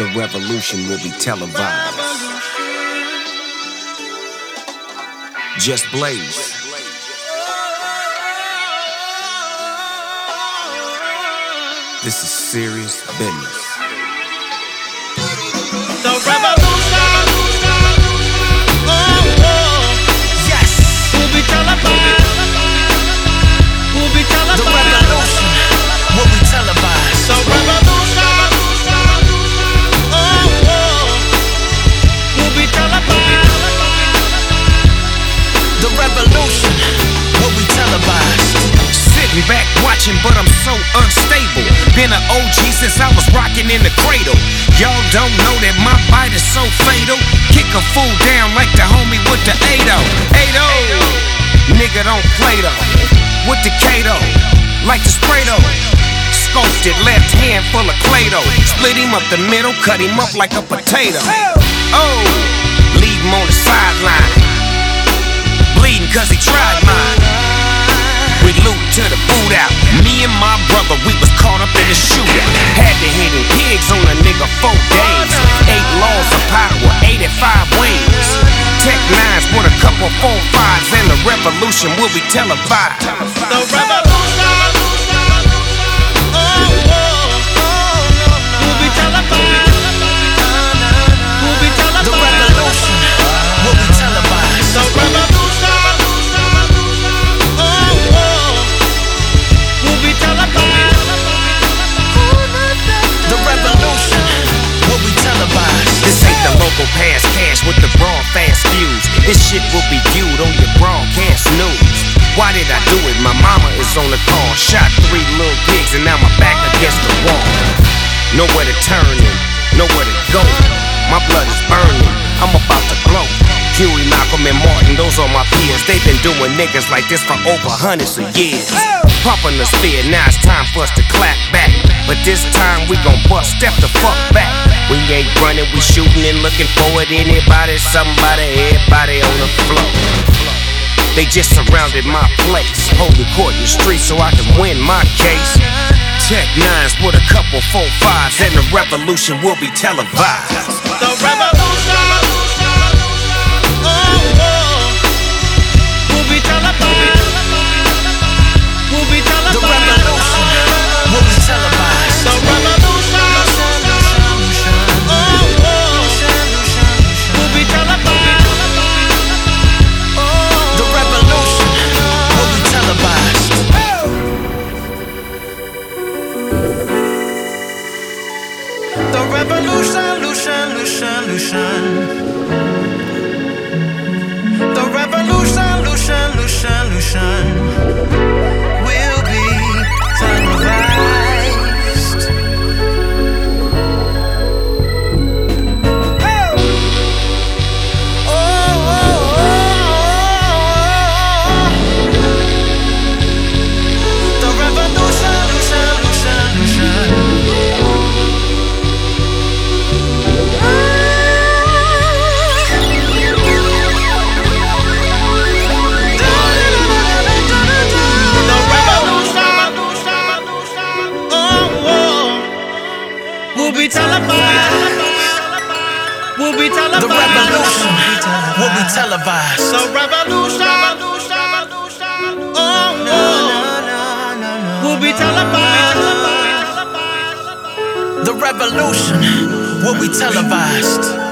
The revolution will be televised. Just Blaze. This is serious business. The revolution, yes, will be televised. Will be televised. The revolution will be televised. The revolution, will be televised. The revolution will be televised. Sitting back watching, but I'm so unstable. Been an OG since I was rocking in the cradle. Y'all don't know that my bite is so fatal. Kick a fool down like the homie with the 8-0. 8-0. Nigga don't play though. With the Kato, like the spray though. Scoped it, left hand full of Clay-Doh. Split him up the middle, cut him up like a potato. Oh, leave him on the sideline. Bleeding cause he tried mine. We loot to the boot out. Me and my brother, we was caught up in the shootout. Had to hit pigs on a nigga 4 days. 8 laws of power, 85 wings. Tech 9s with a couple 4-5s, and the revolution will be televised. The revolution, will be televised. Will be televised. The revolution will be televised. The revolution. This ain't the local pass cash with the broadcast views. This shit will be viewed on your broadcast news. Why did I do it? My mama is on the call. Shot 3 little pigs and now my back against the wall. Nowhere to turn in, nowhere to go. My blood is burning, I'm about to glow. Huey, Malcolm, and Martin, those are my peers. They've been doing niggas like this for over hundreds of years. Pumping the spear, now it's time for us to clap back. But this time we gon' bust, step the fuck back. We ain't running, we shooting and looking forward. Anybody, somebody, everybody on the floor. They just surrounded my place, holding court in the street so I can win my case. Tech 9s with a couple 4-5s, and the revolution will be televised. The revolution, will be televised. Will be televised. The revolution will be televised. The revolution, will be televised. The revolution will be televised. The revolution. The revolution will be televised. The revolution. Will be televised. Will be televised. The revolution will be televised. The revolution, will be televised. The revolution will be televised.